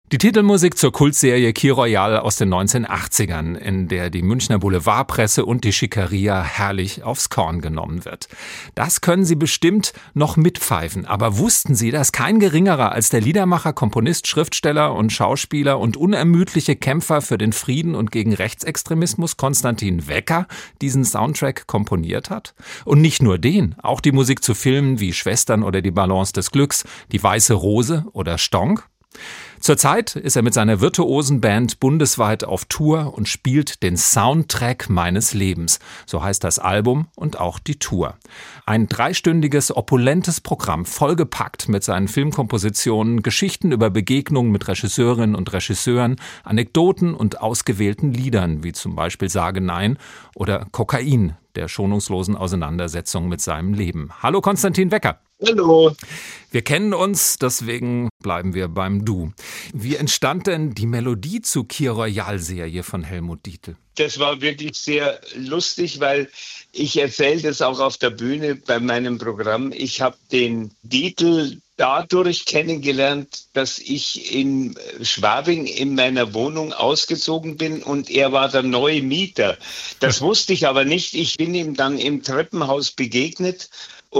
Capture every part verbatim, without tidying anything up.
Die Titelmusik zur Kultserie Kir Royal aus den neunzehnhundertachtzigern, in der die Münchner Boulevardpresse und die Schickeria herrlich aufs Korn genommen wird. Das können Sie bestimmt noch mitpfeifen, aber wussten Sie, dass kein geringerer als der Liedermacher, Komponist, Schriftsteller und Schauspieler und unermüdliche Kämpfer für den Frieden und gegen Rechtsextremismus Konstantin Wecker diesen Soundtrack komponiert hat? Und nicht nur den, auch die Musik zu Filmen wie Schwestern oder Die Balance des Glücks, Die Weiße Rose oder Stonk? Zurzeit ist er mit seiner virtuosen Band bundesweit auf Tour und spielt den Soundtrack meines Lebens. So heißt das Album und auch die Tour. Ein dreistündiges, opulentes Programm, vollgepackt mit seinen Filmkompositionen, Geschichten über Begegnungen mit Regisseurinnen und Regisseuren, Anekdoten und ausgewählten Liedern, wie zum Beispiel Sage Nein oder Kokain, der schonungslosen Auseinandersetzung mit seinem Leben. Hallo Konstantin Wecker. Hallo. Wir kennen uns, deswegen bleiben wir beim Du. Wie entstand denn die Melodie zu Kir Royal-Serie von Helmut Dietl? Das war wirklich sehr lustig, weil ich erzähle das auch auf der Bühne bei meinem Programm. Ich habe den Dietl dadurch kennengelernt, dass ich in Schwabing in meiner Wohnung ausgezogen bin und er war der neue Mieter. Das wusste ich aber nicht. Ich bin ihm dann im Treppenhaus begegnet.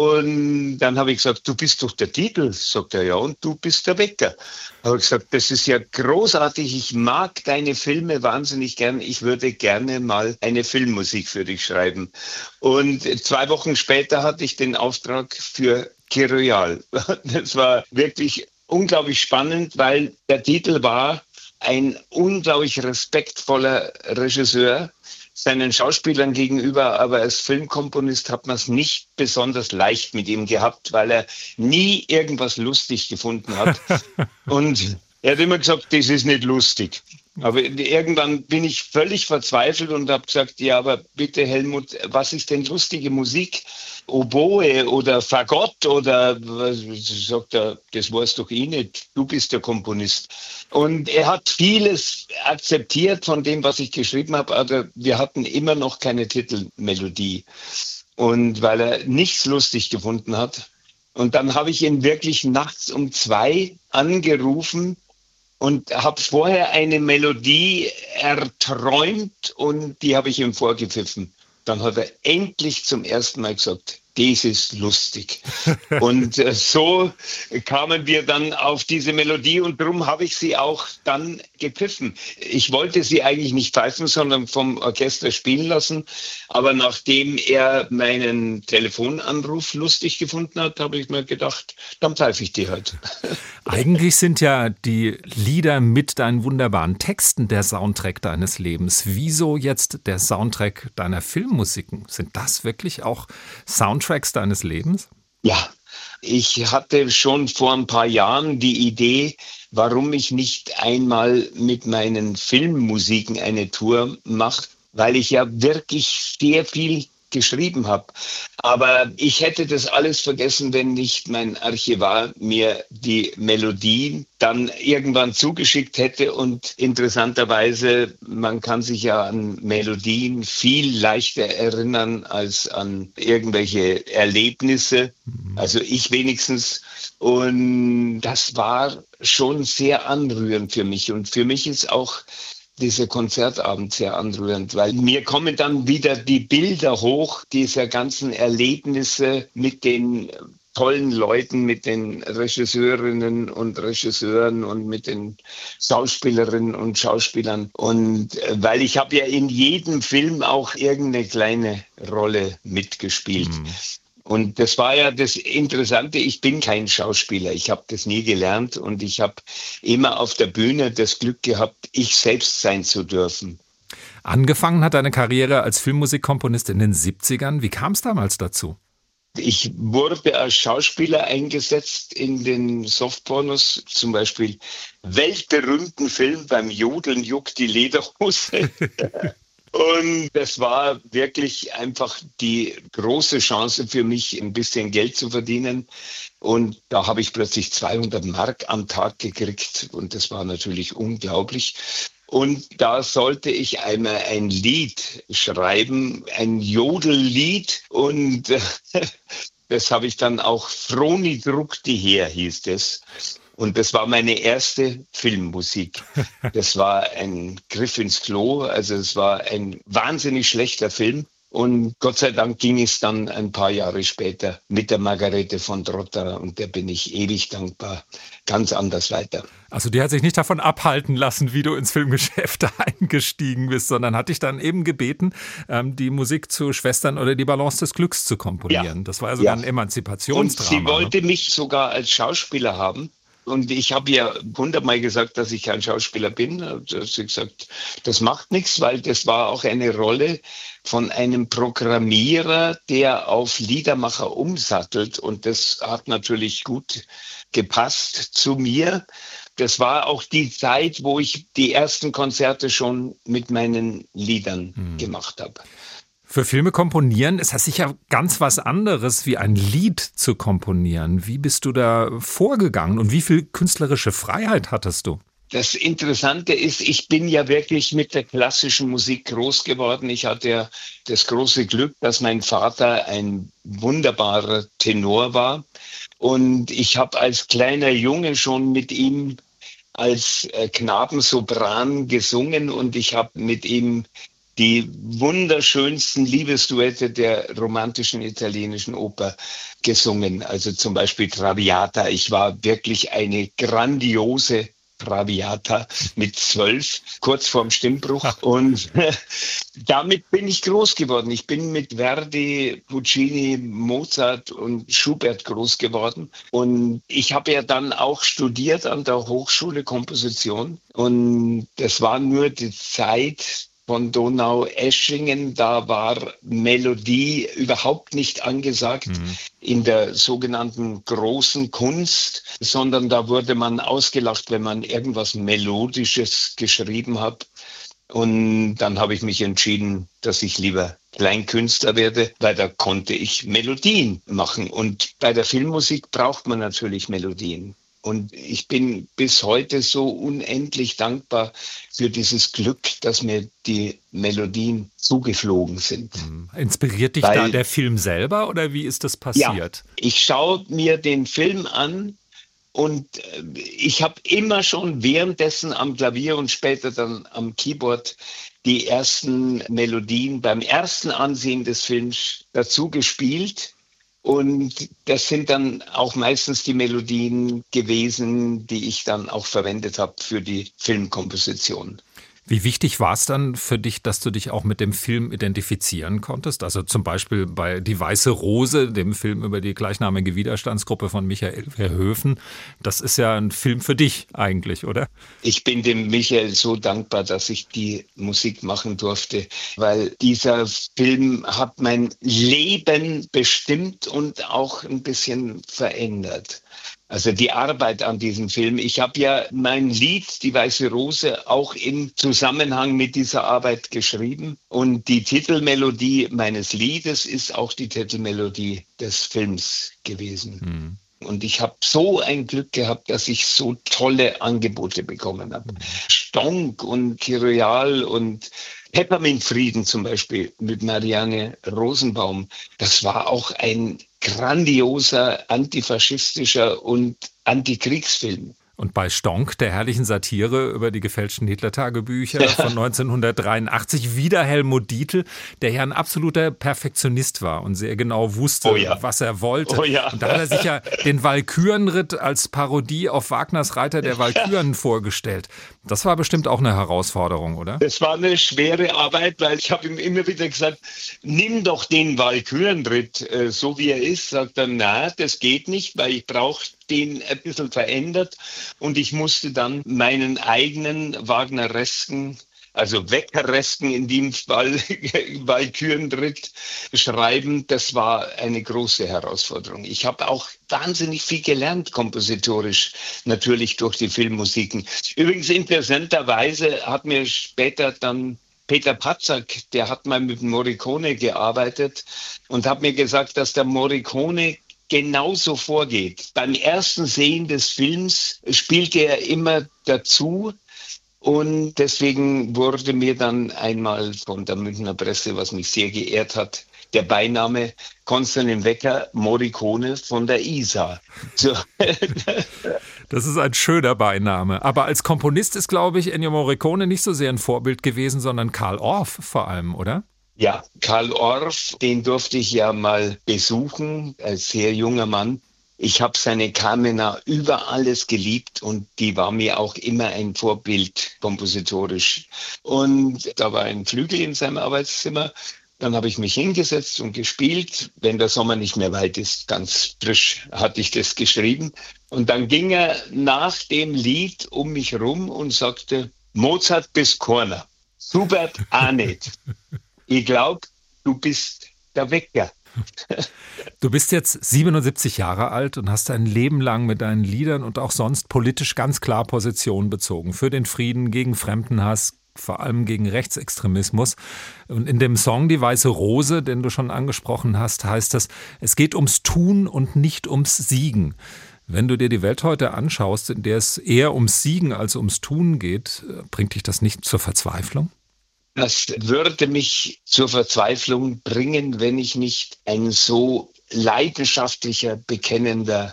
Und dann habe ich gesagt, du bist doch der Dietl. Sagt er, ja, und du bist der Wecker. Habe ich gesagt, das ist ja großartig. Ich mag deine Filme wahnsinnig gern. Ich würde gerne mal eine Filmmusik für dich schreiben. Und zwei Wochen später hatte ich den Auftrag für Kir Royal. Das war wirklich unglaublich spannend, weil der Dietl war ein unglaublich respektvoller Regisseur seinen Schauspielern gegenüber, aber als Filmkomponist hat man es nicht besonders leicht mit ihm gehabt, weil er nie irgendwas lustig gefunden hat. Und er hat immer gesagt, das ist nicht lustig. Aber irgendwann bin ich völlig verzweifelt und habe gesagt, ja, aber bitte Helmut, was ist denn lustige Musik? Oboe oder Fagott oder was, sagt er, das weißt doch eh nicht, du bist der Komponist. Und er hat vieles akzeptiert von dem, was ich geschrieben habe, aber wir hatten immer noch keine Titelmelodie. Und weil er nichts lustig gefunden hat. Und dann habe ich ihn wirklich nachts um zwei angerufen und habe vorher eine Melodie erträumt und die habe ich ihm vorgepfiffen. Dann hat er endlich zum ersten Mal gesagt, das ist lustig. Und äh, so kamen wir dann auf diese Melodie und darum habe ich sie auch dann gepfiffen. Ich wollte sie eigentlich nicht pfeifen, sondern vom Orchester spielen lassen. Aber nachdem er meinen Telefonanruf lustig gefunden hat, habe ich mir gedacht, dann pfeife ich die halt. Eigentlich sind ja die Lieder mit deinen wunderbaren Texten der Soundtrack deines Lebens. Wieso jetzt der Soundtrack deiner Filmmusiken? Sind das wirklich auch Soundtracks deines Lebens? Ja, ich hatte schon vor ein paar Jahren die Idee, warum ich nicht einmal mit meinen Filmmusiken eine Tour mache, weil ich ja wirklich sehr viel geschrieben habe. Aber ich hätte das alles vergessen, wenn nicht mein Archivar mir die Melodie dann irgendwann zugeschickt hätte. Und interessanterweise, man kann sich ja an Melodien viel leichter erinnern als an irgendwelche Erlebnisse. Also ich wenigstens. Und das war schon sehr anrührend für mich. Und für mich ist auch dieser Konzertabend sehr anrührend, weil mir kommen dann wieder die Bilder hoch dieser ganzen Erlebnisse mit den tollen Leuten, mit den Regisseurinnen und Regisseuren und mit den Schauspielerinnen und Schauspielern. Und weil ich habe ja in jedem Film auch irgendeine kleine Rolle mitgespielt. Mhm. Und das war ja das Interessante, ich bin kein Schauspieler, ich habe das nie gelernt und ich habe immer auf der Bühne das Glück gehabt, ich selbst sein zu dürfen. Angefangen hat deine Karriere als Filmmusikkomponist in den siebzigern. Wie kam es damals dazu? Ich wurde als Schauspieler eingesetzt in den Softpornos, zum Beispiel weltberühmten Film Beim Jodeln juckt die Lederhose. Und das war wirklich einfach die große Chance für mich, ein bisschen Geld zu verdienen. Und da habe ich plötzlich zweihundert Mark am Tag gekriegt. Und das war natürlich unglaublich. Und da sollte ich einmal ein Lied schreiben, ein Jodellied. Und das habe ich dann auch Froni druckte her, hieß es. Und das war meine erste Filmmusik. Das war ein Griff ins Klo, also es war ein wahnsinnig schlechter Film. Und Gott sei Dank ging es dann ein paar Jahre später mit der Margarete von Trotta, und der bin ich ewig dankbar, ganz anders weiter. Also die hat sich nicht davon abhalten lassen, wie du ins Filmgeschäft eingestiegen bist, sondern hat dich dann eben gebeten, die Musik zu Schwestern oder die Balance des Glücks zu komponieren. Ja. Das war also ja. ein Emanzipationsdrama. Und sie wollte ne? mich sogar als Schauspieler haben. Und ich habe ja hundertmal gesagt, dass ich kein Schauspieler bin. Also sie gesagt, das macht nichts, weil das war auch eine Rolle von einem Programmierer, der auf Liedermacher umsattelt. Und das hat natürlich gut gepasst zu mir. Das war auch die Zeit, wo ich die ersten Konzerte schon mit meinen Liedern hm. gemacht habe. Für Filme komponieren ist das sicher ganz was anderes, wie ein Lied zu komponieren. Wie bist du da vorgegangen und wie viel künstlerische Freiheit hattest du? Das Interessante ist, ich bin ja wirklich mit der klassischen Musik groß geworden. Ich hatte ja das große Glück, dass mein Vater ein wunderbarer Tenor war. Und ich habe als kleiner Junge schon mit ihm als Knabensopran gesungen, und ich habe mit ihm die wunderschönsten Liebesduette der romantischen italienischen Oper gesungen. Also zum Beispiel Traviata. Ich war wirklich eine grandiose Traviata mit zwölf, kurz vorm Stimmbruch. Und damit bin ich groß geworden. Ich bin mit Verdi, Puccini, Mozart und Schubert groß geworden. Und ich habe ja dann auch studiert an der Hochschule Komposition. Und das war nur die Zeit von Donaueschingen, da war Melodie überhaupt nicht angesagt mhm. in der sogenannten großen Kunst, sondern da wurde man ausgelacht, wenn man irgendwas Melodisches geschrieben hat. Und dann habe ich mich entschieden, dass ich lieber Kleinkünstler werde, weil da konnte ich Melodien machen. Und bei der Filmmusik braucht man natürlich Melodien. Und ich bin bis heute so unendlich dankbar für dieses Glück, dass mir die Melodien zugeflogen sind. Inspiriert dich Weil, da der Film selber oder wie ist das passiert? Ja, ich schaue mir den Film an und ich habe immer schon währenddessen am Klavier und später dann am Keyboard die ersten Melodien beim ersten Ansehen des Films dazu gespielt. Und das sind dann auch meistens die Melodien gewesen, die ich dann auch verwendet habe für die Filmkomposition. Wie wichtig war es dann für dich, dass du dich auch mit dem Film identifizieren konntest? Also zum Beispiel bei Die Weiße Rose, dem Film über die gleichnamige Widerstandsgruppe von Michael Verhoeven. Das ist ja ein Film für dich eigentlich, oder? Ich bin dem Michael so dankbar, dass ich die Musik machen durfte, weil dieser Film hat mein Leben bestimmt und auch ein bisschen verändert. Also die Arbeit an diesem Film. Ich habe ja mein Lied, Die Weiße Rose, auch im Zusammenhang mit dieser Arbeit geschrieben. Und die Titelmelodie meines Liedes ist auch die Titelmelodie des Films gewesen. Mhm. Und ich habe so ein Glück gehabt, dass ich so tolle Angebote bekommen habe. Mhm. Stonk und Kiroyal und Peppermintfrieden zum Beispiel mit Marianne Rosenbaum. Das war auch ein grandioser antifaschistischer und Antikriegsfilm. Und bei Stonk, der herrlichen Satire über die gefälschten Hitler-Tagebücher von neunzehnhundertdreiundachtzig, wieder Helmut Dietl, der ja ein absoluter Perfektionist war und sehr genau wusste, oh ja. was er wollte. Oh ja. Und da hat er sich ja den Walkürenritt als Parodie auf Wagners Reiter der Walküren vorgestellt. Das war bestimmt auch eine Herausforderung, oder? Das war eine schwere Arbeit, weil ich habe ihm immer wieder gesagt, nimm doch den Walkürenritt, äh, so wie er ist. Sagt er, na, das geht nicht, weil ich brauche den ein bisschen verändert, und ich musste dann meinen eigenen Wagneresken, also Weckeresken in dem Fall, Walkürenritt schreiben. Das war eine große Herausforderung. Ich habe auch wahnsinnig viel gelernt, kompositorisch, natürlich durch die Filmmusiken. Übrigens interessanterweise hat mir später dann Peter Patzak, der hat mal mit Morricone gearbeitet und hat mir gesagt, dass der Morricone genauso vorgeht. Beim ersten Sehen des Films spielte er immer dazu, und deswegen wurde mir dann einmal von der Münchner Presse, was mich sehr geehrt hat, der Beiname Konstantin Wecker Morricone von der Isar. So. Das ist ein schöner Beiname. Aber als Komponist ist, glaube ich, Ennio Morricone nicht so sehr ein Vorbild gewesen, sondern Carl Orff vor allem, oder? Ja, Carl Orff, den durfte ich ja mal besuchen, als sehr junger Mann. Ich habe seine Carmina über alles geliebt und die war mir auch immer ein Vorbild kompositorisch. Und da war ein Flügel in seinem Arbeitszimmer. Dann habe ich mich hingesetzt und gespielt. Wenn der Sommer nicht mehr weit ist, ganz frisch hatte ich das geschrieben. Und dann ging er nach dem Lied um mich rum und sagte, Mozart bis Korner, Schubert auch nicht. Ich glaube, du bist der Wecker. Du bist jetzt siebenundsiebzig Jahre alt und hast dein Leben lang mit deinen Liedern und auch sonst politisch ganz klar Position bezogen. Für den Frieden, gegen Fremdenhass, vor allem gegen Rechtsextremismus. Und in dem Song Die Weiße Rose, den du schon angesprochen hast, heißt das, es geht ums Tun und nicht ums Siegen. Wenn du dir die Welt heute anschaust, in der es eher ums Siegen als ums Tun geht, bringt dich das nicht zur Verzweiflung? Das würde mich zur Verzweiflung bringen, wenn ich nicht ein so leidenschaftlicher, bekennender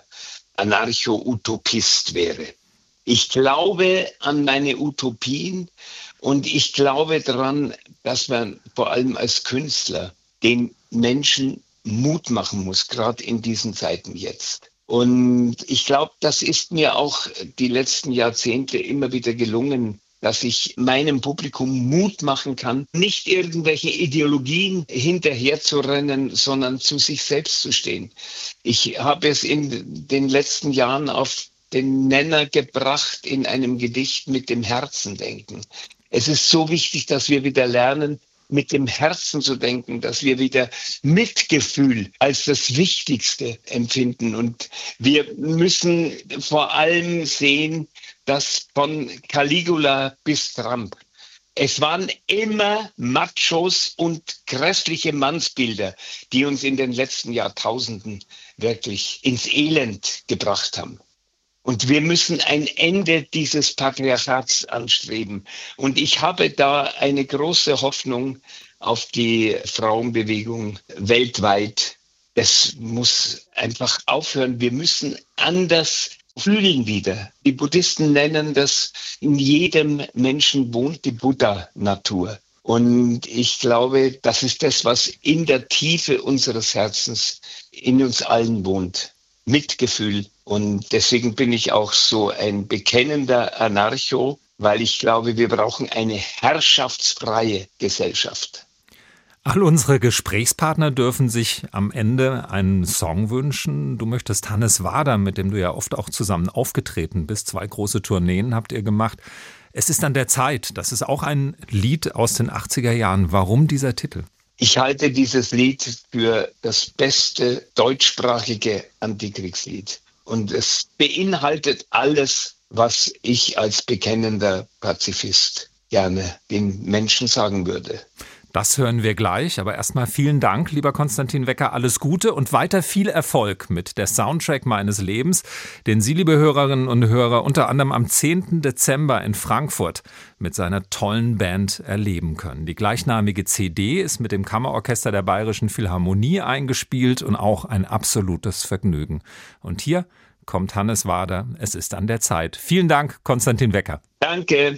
Anarcho-Utopist wäre. Ich glaube an meine Utopien und ich glaube daran, dass man vor allem als Künstler den Menschen Mut machen muss, gerade in diesen Zeiten jetzt. Und ich glaube, das ist mir auch die letzten Jahrzehnte immer wieder gelungen, dass ich meinem Publikum Mut machen kann, nicht irgendwelche Ideologien hinterherzurennen, sondern zu sich selbst zu stehen. Ich habe es in den letzten Jahren auf den Nenner gebracht in einem Gedicht mit dem Herzen denken. Es ist so wichtig, dass wir wieder lernen, mit dem Herzen zu denken, dass wir wieder Mitgefühl als das Wichtigste empfinden. Und wir müssen vor allem sehen, dass von Caligula bis Trump, es waren immer Machos und grässliche Mannsbilder, die uns in den letzten Jahrtausenden wirklich ins Elend gebracht haben. Und wir müssen ein Ende dieses Patriarchats anstreben. Und ich habe da eine große Hoffnung auf die Frauenbewegung weltweit. Das muss einfach aufhören. Wir müssen anders fühlen wieder. Die Buddhisten nennen das, in jedem Menschen wohnt die Buddha-Natur. Und ich glaube, das ist das, was in der Tiefe unseres Herzens in uns allen wohnt. Mitgefühl. Und deswegen bin ich auch so ein bekennender Anarcho, weil ich glaube, wir brauchen eine herrschaftsfreie Gesellschaft. All unsere Gesprächspartner dürfen sich am Ende einen Song wünschen. Du möchtest Hannes Wader, mit dem du ja oft auch zusammen aufgetreten bist. Zwei große Tourneen habt ihr gemacht. Es ist an der Zeit. Das ist auch ein Lied aus den achtziger Jahren. Warum dieser Titel? Ich halte dieses Lied für das beste deutschsprachige Antikriegslied. Und es beinhaltet alles, was ich als bekennender Pazifist gerne den Menschen sagen würde. Das hören wir gleich, aber erstmal vielen Dank, lieber Konstantin Wecker, alles Gute und weiter viel Erfolg mit der Soundtrack meines Lebens, den Sie, liebe Hörerinnen und Hörer, unter anderem am zehnten Dezember in Frankfurt mit seiner tollen Band erleben können. Die gleichnamige C D ist mit dem Kammerorchester der Bayerischen Philharmonie eingespielt und auch ein absolutes Vergnügen. Und hier kommt Hannes Wader, es ist an der Zeit. Vielen Dank, Konstantin Wecker. Danke.